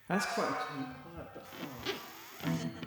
That's quite quiet but fast.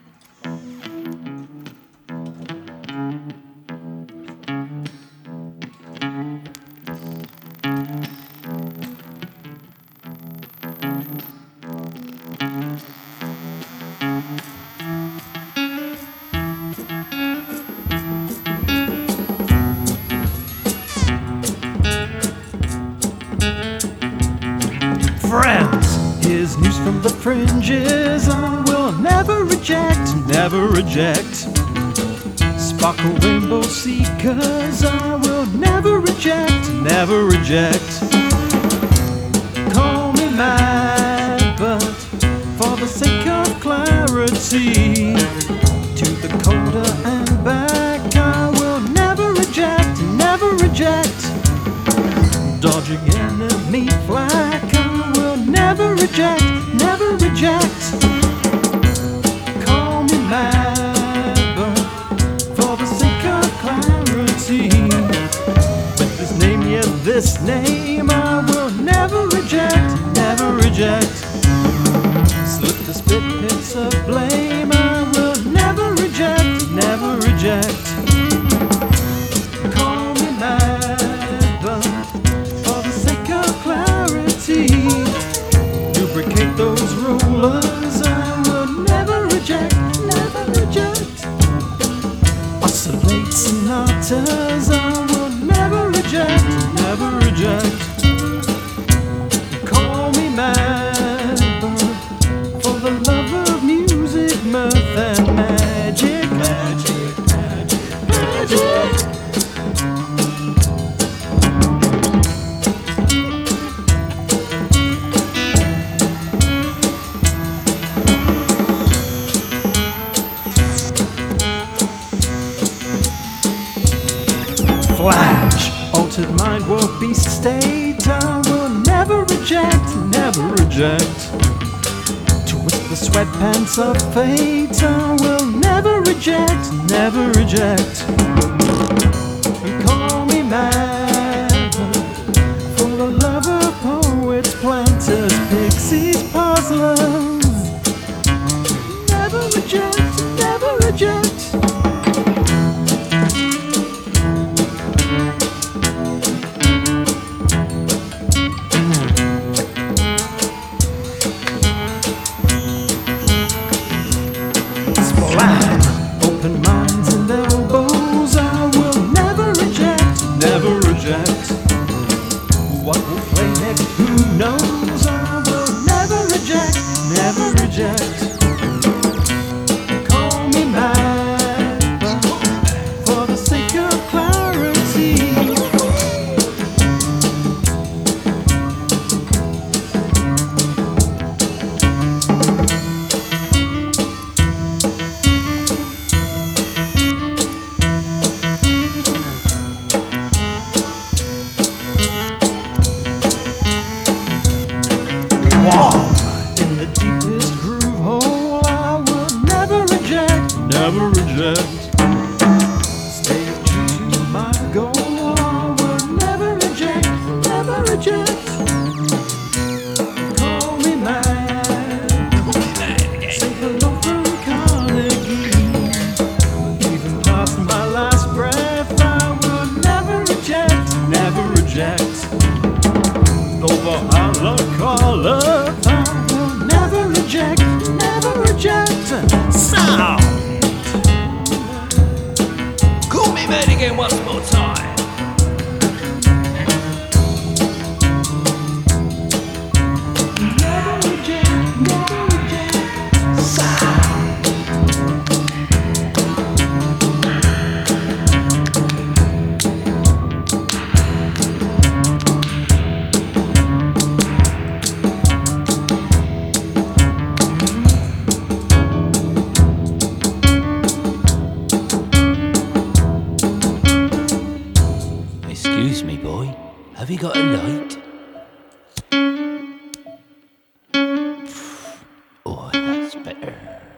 Friends, here's news from the fringes I will never reject, never reject. Sparkle rainbow seekers I will never reject, never reject. Call me mad, but for the sake of clarity, to the coda and back I will never reject, never reject. Dodging enemy flak I will never reject, never reject. Call me mad, but for the sake of clarity, with this name, yeah, this name I will never reject, never reject. Slip the spit hits of blame I will never reject, never reject. Call me mad, but for the sake of clarity, lubricate those rulers I will never reject, never reject. Oscillate sonatas I will never reject, never reject. Call me mad, but for the love of music, mirth and magic, magic, magic, magic. Flash, altered mind, world beast state I will never reject, never reject. Twist the sweatpants of fate I will never reject, never reject. Call me mad, for the love of poets, planters, pixies, puzzlers. Never reject, never reject. Open minds and elbows I will never reject, never reject. What will play next, who knows? I will never reject, never reject. Call me mad, but for the sake of clarity, in the deepest groove hole I will never reject, never reject. Stay true to my goal I will never reject, never reject. Call me mad, say hello from Carnegie. Even past my last breath I will never reject, never reject. Over Halakola I will never reject, never reject. Sound! Call me mad again once more time. Never reject, never reject. Sound! Excuse me, boy. Have you got a light? Oh, that's better.